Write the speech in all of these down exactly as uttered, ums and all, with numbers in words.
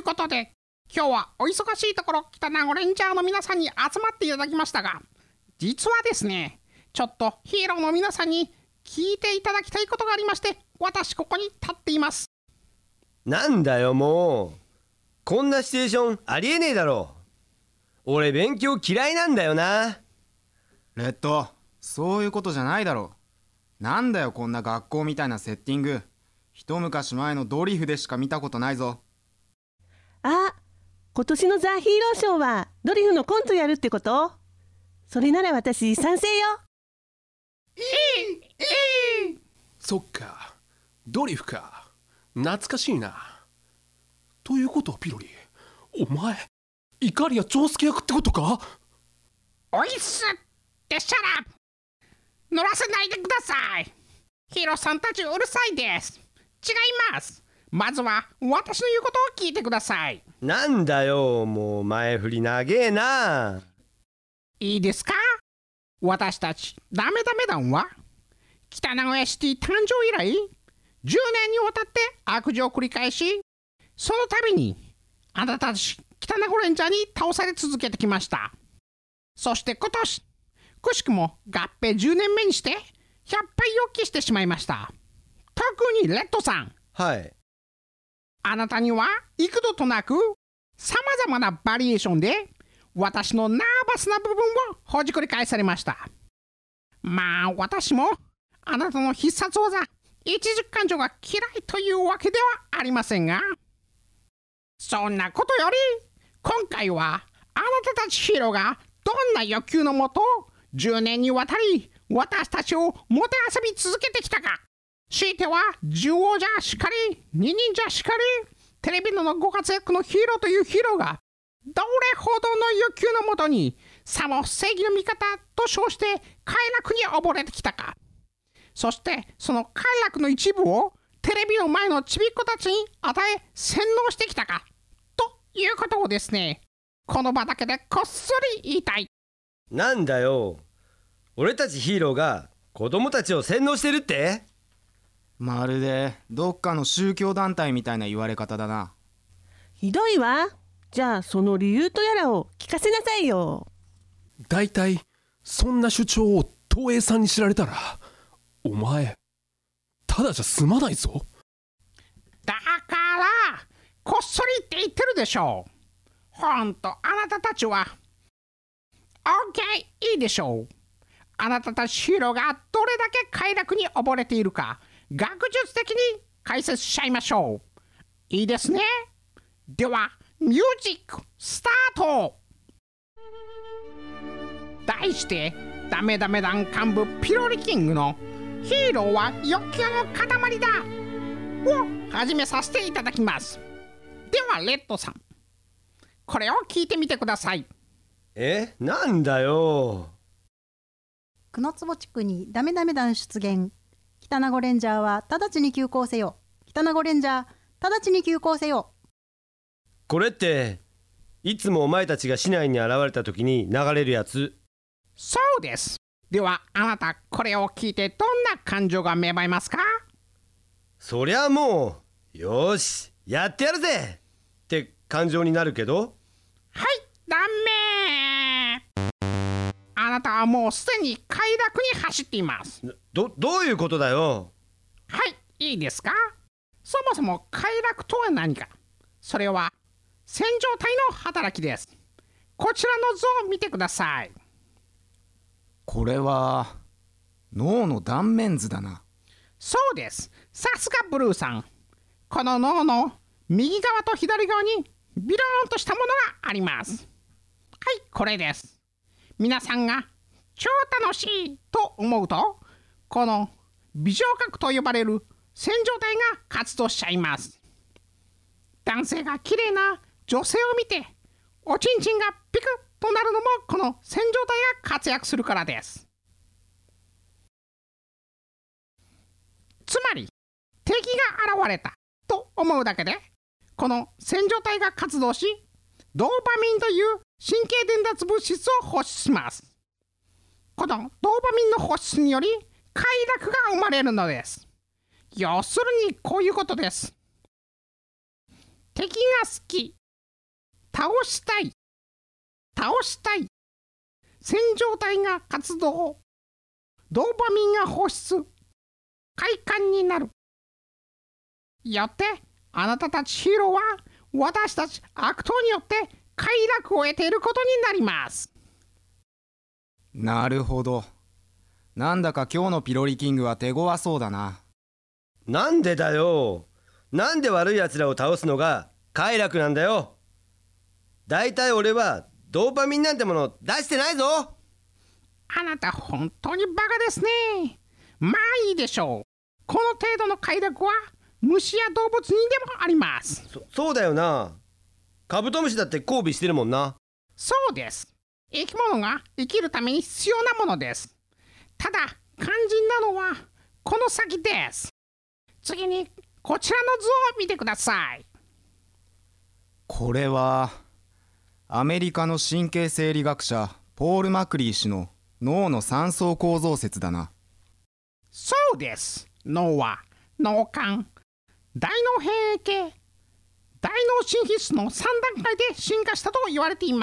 ことで今日はお忙しいところ北名護レンジャーの皆さんに集まっていただきましたが、実はですね、ちょっとヒーローの皆さんに聞いていただきたいことがありまして、私ここに立っています。 なんだよもう、こんなシチュエーションありえねえだろ。俺勉強嫌いなんだよな。 レッド、そういうことじゃないだろ。なんだよこんな学校みたいなセッティング。一昔前のドリフでしか見たことないぞ。 あ、今年のザ・ヒーローショーはドリフのコントやるってこと？それなら私賛成よ。 いいいいそっか、ドリフか、懐かしいな。ということはピロリ、お前イカリア長介役ってことか？ おいっすってシャラ乗らせないでください。ヒーローさんたちうるさいです。違います。まずは私の言うことを聞いてください。 なんだよもう前振り長えな。 いいですか？私たちダメダメ団は北名古屋シティ誕生以来じゅうねんにわたって悪事を繰り返し、その度にあなたたち北名古レンジャーに倒され続けてきました。そして今年くしくも合併じゅうねんめにしてひゃっぱいを期してしまいました。特にレッドさん、 はい、 あなたには幾度となくさまざまなバリエーションで私のナーバスな部分をほじくり返されました。まあ私もあなたの必殺技一軸感情が嫌いというわけではありませんが、そんなことより今回はあなたたちヒーローがどんな欲求のもとじゅうねんにわたり私たちをもてあそび続けてきたか、強いては獣王者しかり二忍者しかりテレビのご活躍のヒーローというヒーローがどれほどの欲求のもとにさも正義の味方と称して快楽に溺れてきたか、そしてその快楽の一部をテレビの前のちびっ子たちに与え洗脳してきたかということをですね、この場だけでこっそり言いたい。 なんだよ、俺たちヒーローが子供たちを洗脳してるって？ まるでどっかの宗教団体みたいな言われ方だな。 ひどいわ。じゃあその理由とやらを聞かせなさいよ。 だいたいそんな主張を東映さんに知られたらお前ただじゃ済まないぞ。 だからこっそりって言ってるでしょう。ほんとあなたたちは OK いいでしょう。あなたたちヒーローがどれだけ快楽に溺れているか学術的に解説しちゃいましょう。いいですね。ではミュージックスタート。題してダメダメ団幹部ピロリキングのヒーローは欲求の塊だを始めさせていただきます。ではレッドさん、これを聞いてみてください。 え、なんだよ。 久坪地区にダメダメ団出現。北名護レンジャーは直ちに急行せよ。北名護レンジャー直ちに急行せよ。 これっていつもお前たちが市内に現れた時に流れるやつ？ そうです。ではあなたこれを聞いてどんな感情が芽生えますか？ そりゃもうよしやってやるぜって感情になるけど。 はい、ダメ。あなたはもうすでに快楽に走っています。 ど、どういうことだよ。 はい、いいですか。そもそも快楽とは何か。それは線状体の働きです。こちらの図を見てください。 これは脳の断面図だな。 そうです。さすがブルーさん。この脳の右側と左側にビローンとしたものがあります。はい、これです。皆さんが超楽しいと思うと、この微小核と呼ばれる線状体が活動しちゃいます。男性が綺麗な女性を見ておちんちんがピクッとなるのもこの線状体が活躍するからです。つまり敵が現れたと思うだけでこの線状体が活動し、ドーパミンという神経伝達物質を放出します。このドーパミンの放出により快楽が生まれるのです。要するにこういうことです。敵が好き倒したい倒したい線状体が活動、ドーパミンが放出、快感になる。よってあなたたちヒーローは私たち悪党によって快楽を得ていることになります。 なるほど。なんだか今日のピロリキングは手強そうだな。 なんでだよ。なんで悪いやつらを倒すのが快楽なんだよ。だいたい俺はドーパミンなんてもの出してないぞ。 あなた本当にバカですね。まあいいでしょう。この程度の快楽は虫や動物にでもあります。 そそうだよな。カブトムシだって交尾してるもんな。 そうです。生き物が生きるために必要なものです。ただ肝心なのはこの先です。次にこちらの図を見てください。 これはアメリカの神経生理学者ポール・マクリー氏の脳の三層構造説だな。 そうです。脳は脳幹、大脳変影系、大脳新皮質のさん段階で進化したと言われています。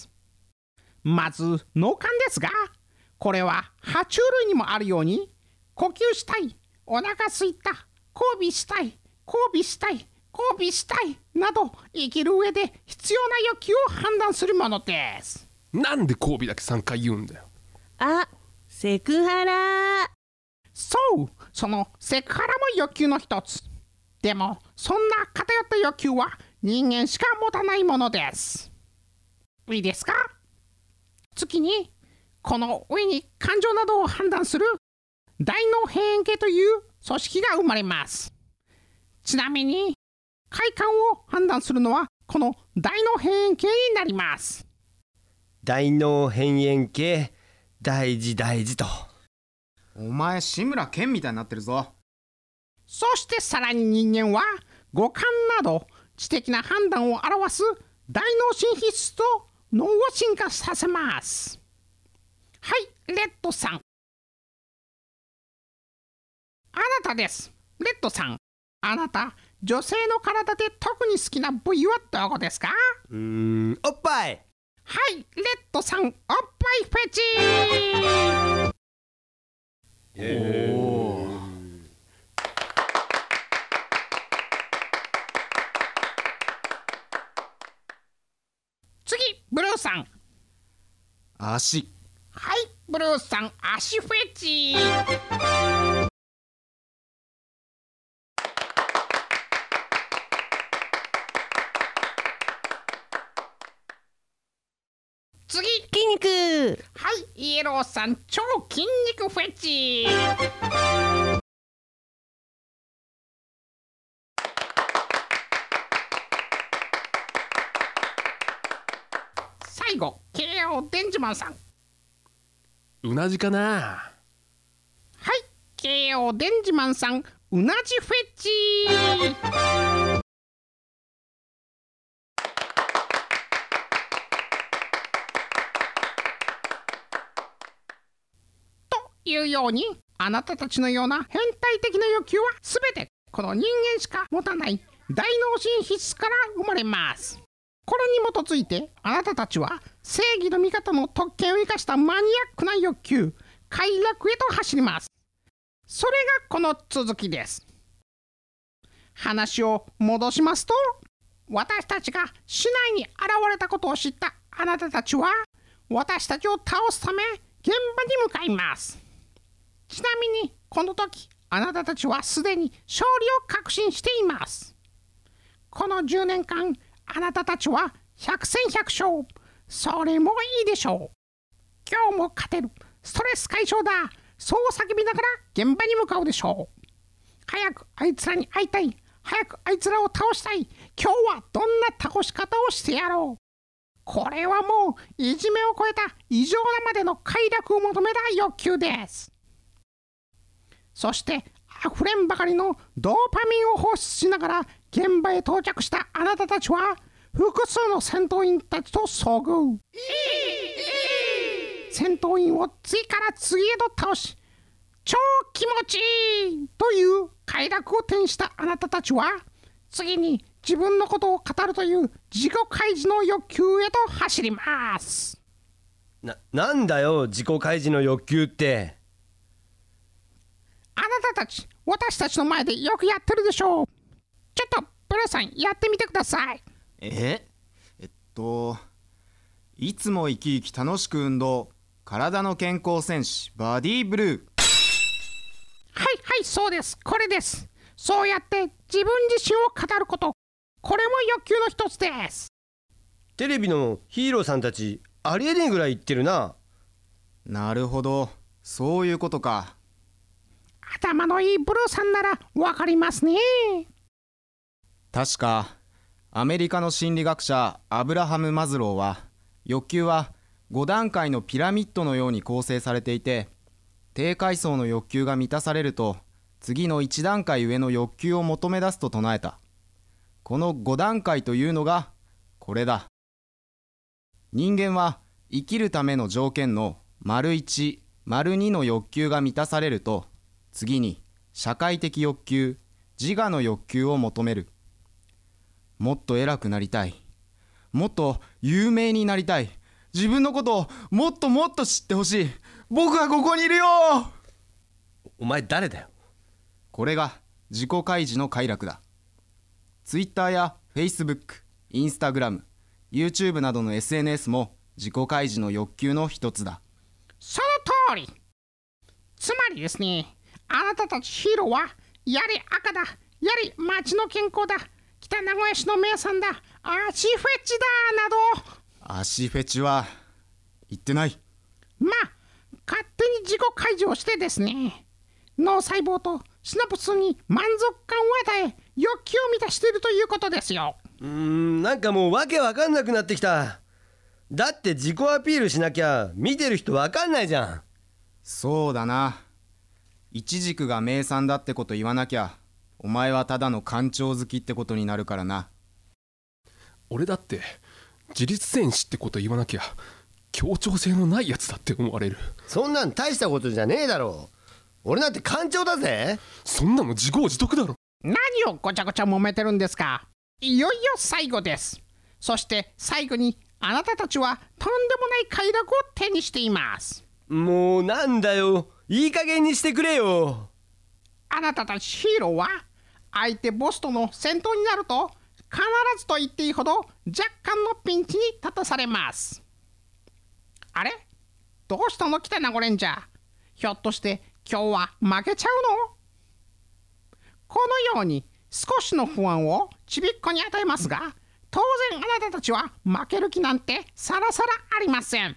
まず脳幹ですが、これは爬虫類にもあるように呼吸したい、お腹すいた、交尾したい、交尾したい、交尾したいなど生きる上で必要な欲求を判断するものです。 なんで交尾だけさんかい言うんだよ。 あ、セクハラ。 そう、そのセクハラも欲求の一つ。でもそんな偏った欲求は人間しか持たないものです。いいですか。次にこの上に感情などを判断する大脳変影系という組織が生まれます。ちなみに快感を判断するのはこの大脳変影系になります。 大脳変縁系大事大事と。 お前志村けんみたいになってるぞ。 そしてさらに人間は五感など知的な判断を表す大脳新皮質と脳を進化させます。はい、レッドさん。あなたです。レッドさん。あなた、女性の体で特に好きな部位はどこですか？ うーん、おっぱい。 はい、レッドさん、おっぱいフェチ。 おお。 次、ブルーさん。 足。 はい、ブルーさん、足フェチ。次、 筋肉。 はい、イエローさん、超筋肉フェチ。最後、ケーオーデンジマンさん。 うなじかな。 はい、ケーオーデンジマンさん、うなじフェチ。というように、あなたたちのような変態的な欲求はすべてこの人間しか持たない大脳新皮質から生まれます。これに基づいてあなたたちは正義の味方の特権を生かしたマニアックな欲求、快楽へと走ります。それがこの続きです。話を戻しますと、私たちが市内に現れたことを知ったあなたたちは私たちを倒すため現場に向かいます。ちなみにこの時あなたたちはすでに勝利を確信しています。このじゅうねんかんあなたたちは百戦百勝。それもいいでしょう。今日も勝てる。ストレス解消だ。そう叫びながら現場に向かうでしょう。早くあいつらに会いたい。早くあいつらを倒したい。今日はどんな倒し方をしてやろう。これはもういじめを超えた異常なまでの快楽を求めた欲求です。そしてあふれんばかりのドーパミンを放出しながら現場へ到着したあなたたちは複数の戦闘員たちと遭遇。戦闘員を次から次へと倒し、超気持ちいいという快楽を手にしたあなたたちは次に自分のことを語るという自己開示の欲求へと走ります。 な、なんだよ自己開示の欲求って。 あなたたち、私たちの前でよくやってるでしょう。ちょっとブルーさんやってみてください。 ええっといつも生き生き楽しく運動、体の健康戦士バディブルー。 はいはいそうです、これです。そうやって自分自身を語ること、これも欲求の一つです。 テレビのヒーローさんたちありえねえぐらい言ってるな。 なるほど、そういうことか。 頭のいいブルーさんならわかりますね。 確かアメリカの心理学者アブラハム・マズローは、欲求はご段階のピラミッドのように構成されていて、低階層の欲求が満たされると次のいち段階上の欲求を求め出すと唱えた。このご段階というのがこれだ。人間は生きるための条件の丸いち、丸にの欲求が満たされると、次に社会的欲求、自我の欲求を求める。もっと偉くなりたい。もっと有名になりたい。自分のことをもっともっと知ってほしい。僕はここにいるよ。 お前誰だよ。 これが自己開示の快楽だ。ツイッターやフェイスブック、インスタグラム、YouTube などの エスエヌエス も自己開示の欲求の一つだ。 その通り。つまりですね、あなたたちヒーローはやれ赤だ、やれ町の健康だ、北名古屋市の名産だ、足フェチだなど、 足フェチは言ってない。 まあ勝手に自己開示をしてですね、脳細胞とシナプスに満足感を与え欲求を満たしているということですよ。 うーん、なんかもうわけわかんなくなってきた。だって自己アピールしなきゃ見てる人わかんないじゃん。 そうだな。イチジクが名産だってこと言わなきゃ、お前はただの干潮好きってことになるからな。 俺だって自律戦士ってこと言わなきゃ協調性のないやつだって思われる。 そんなん大したことじゃねえだろ。俺なんて艦長だぜ。 そんなの自業自得だろ。 何をごちゃごちゃ揉めてるんですか。いよいよ最後です。そして最後にあなたたちはとんでもない快楽を手にしています。 もうなんだよ、いい加減にしてくれよ。 あなたたちヒーローは相手ボスとの戦闘になると必ずと言っていいほど若干のピンチに立たされます。あれ、どうしたの北名護レンジャー。ひょっとして今日は負けちゃうの。このように少しの不安をちびっこに与えますが、当然あなたたちは負ける気なんてさらさらありません。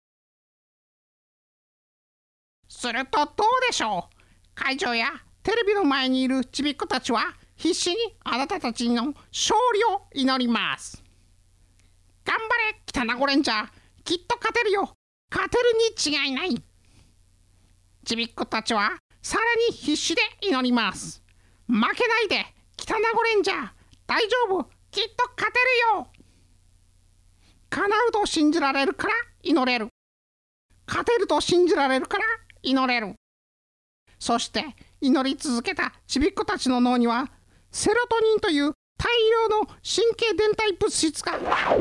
するとどうでしょう。会場やテレビの前にいるちびっこたちは必死にあなたたちの勝利を祈ります。頑張れ北名護レンジャー、きっと勝てるよ。勝てるに違いない。ちびっこたちはさらに必死で祈ります。負けないで北名護レンジャー、大丈夫、きっと勝てるよ。叶うと信じられるから祈れる。勝てると信じられるから祈れる。そして祈り続けたちびっこたちの脳にはセロトニンという大量の神経伝達物質が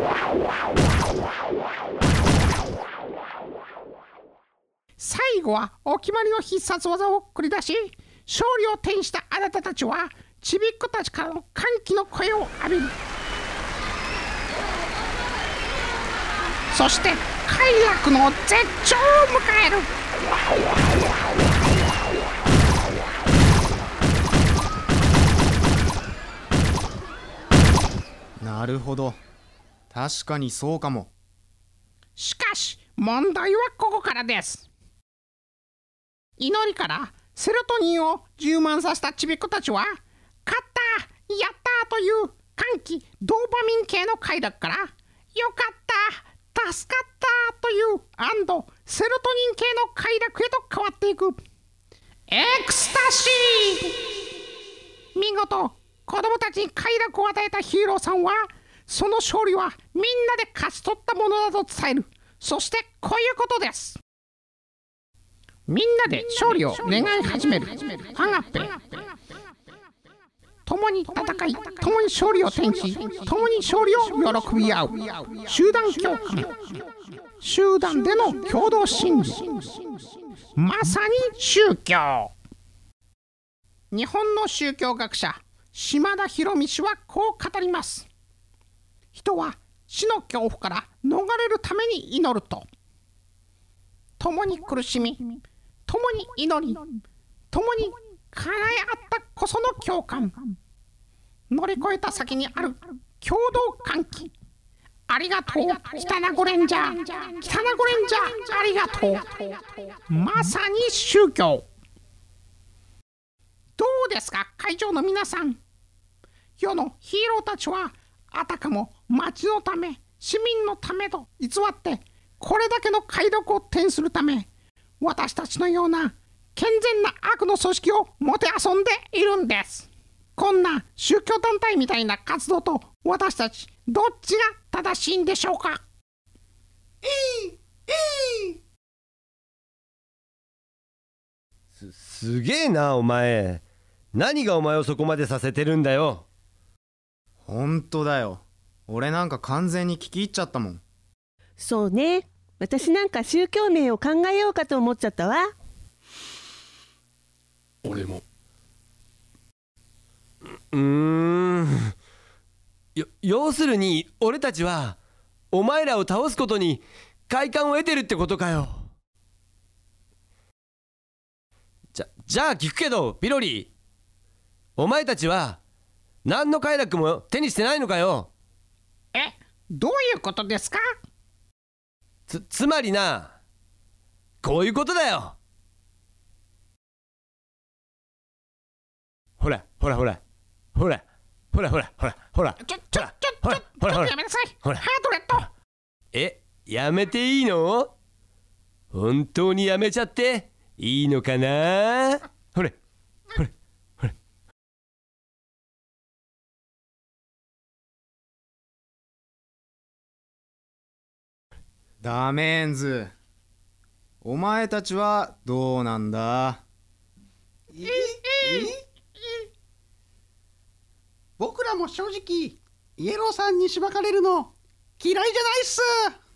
最後はお決まりの必殺技を繰り出し、勝利を手にしたあなたたちはちびっこたちからの歓喜の声を浴びる。そして快楽の絶頂を迎える。 なるほど、確かにそうかも。 しかし問題はここからです。祈りからセロトニンを充満させたちびっこたちは、勝った、やったという歓喜ドーパミン系の快楽から、よかった助かったという安堵セロトニン系の快楽へと変わっていくエクスタシー。見事子供たちに快楽を与えたヒーローさんは、その勝利はみんなで勝ち取ったものだと伝える。そしてこういうことです。みんなで勝利を願い始める。ハガッペ。突共に戦い、共に勝利を手にし、共に勝利を喜び合う集団共感、集団での共同心理、まさに宗教。日本の宗教学者島田博美氏はこう語ります。人は死の恐怖から逃れるために祈ると、共に苦しみ、共に祈り、共に叶え合ったこその共感、乗り越えた先にある共同歓喜。ありがとう北名護レンジャー、北名護レンジャー、ありがとう。まさに宗教。どうですか会場の皆さん。世のヒーローたちはあたかも町のため、市民のためと偽ってこれだけの快楽を手にするため、私たちのような健全な悪の組織をもてあそんでいるんです。こんな宗教団体みたいな活動と私たちどっちが正しいんでしょうか。いいいいすすげえなお前。何がお前をそこまでさせてるんだよ。 ほんとだよ。俺なんか完全に聞き入っちゃったもん。 そうね、私なんか宗教名を考えようかと思っちゃったわ。 俺も。 うーんよ要するに俺たちはお前らを倒すことに快感を得てるってことかよ。じゃじゃあ聞くけどピロリ、お前たちは何の快楽も手にしてないのかよ。 え、どういうことですか。 つつまりな、こういうことだよ。ほらほらほらほらほらほらほらほらちょちょちょほらちょほらほらちょっとやめなさい。 ほらハートレット。 え、やめていいの？本当にやめちゃっていいのかな。ほれほれほれ。 ダメンズ、お前たちはどうなんだ。 いいいい僕らも正直イエローさんにしばかれるの嫌いじゃないっす。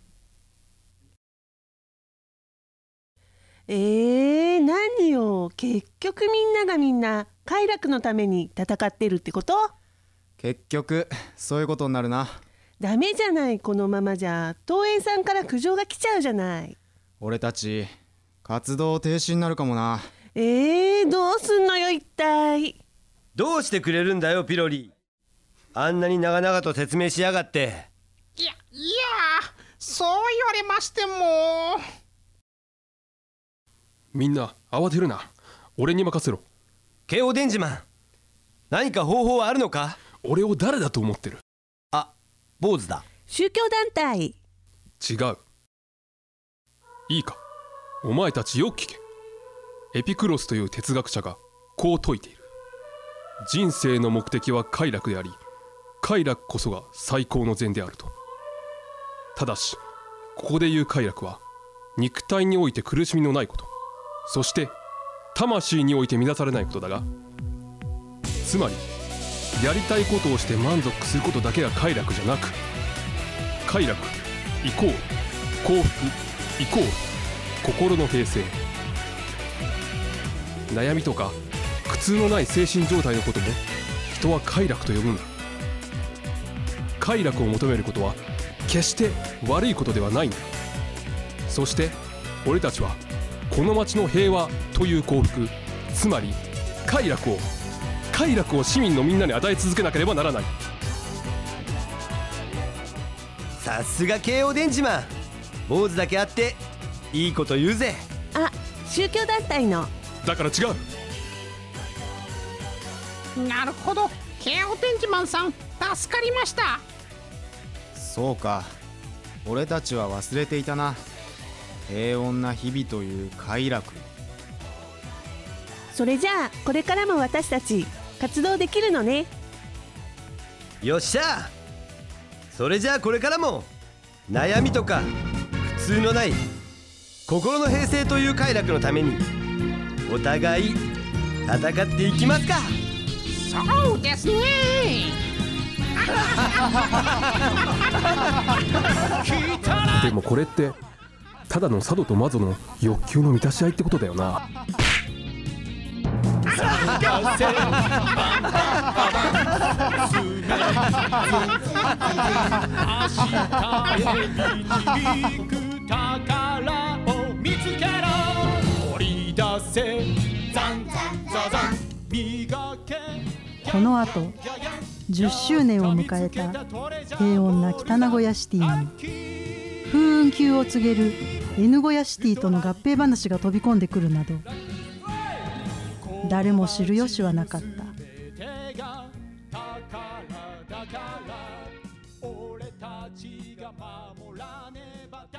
えー、何よ、結局みんながみんな快楽のために戦ってるってこと？ 結局そういうことになるな。 ダメじゃない、このままじゃ東園さんから苦情が来ちゃうじゃない。 俺たち活動停止になるかもな。 えー、どうすんのよ一体。 どうしてくれるんだよピロリ。あんなに長々と説明しやがって。 いやいや、そう言われましても。 みんな慌てるな。俺に任せろ。 慶応電磁マン、何か方法はあるのか。 俺を誰だと思ってる。 あ、坊主だ。 宗教団体。 違う。いいか、お前たちよく聞け。エピクロスという哲学者がこう説いている。人生の目的は快楽であり、快楽こそが最高の善であると。ただしここで言う快楽は肉体において苦しみのないこと、そして魂において満たされないことだが、つまりやりたいことをして満足することだけが快楽じゃなく、快楽イコール幸福イコール心の平静。悩みとか苦痛のない精神状態のことも人は快楽と呼ぶんだ。快楽を求めることは決して悪いことではないんだ。そして俺たちはこの街の平和という幸福、つまり快楽を快楽を市民のみんなに与え続けなければならない。 さすが慶応電磁マン、坊主だけあっていいこと言うぜ。 あ、宗教団体の。 だから違う。 なるほど、慶応電磁マンさん助かりました。 そうか、俺たちは忘れていたな。平穏な日々という快楽。 それじゃあこれからも私たち活動できるのね。 よっしゃ。それじゃあこれからも悩みとか苦痛のない心の平静という快楽のためにお互い戦っていきますか。 さそうですね。 でもこれってただの佐渡とマゾの欲求の満たし合いってことだよな。 この後じゅっしゅうねんを迎えた平穏な北名古屋シティに風雲急を告げる N 小屋シティとの合併話が飛び込んでくるなど誰も知る由はなかった。俺たちが守らねば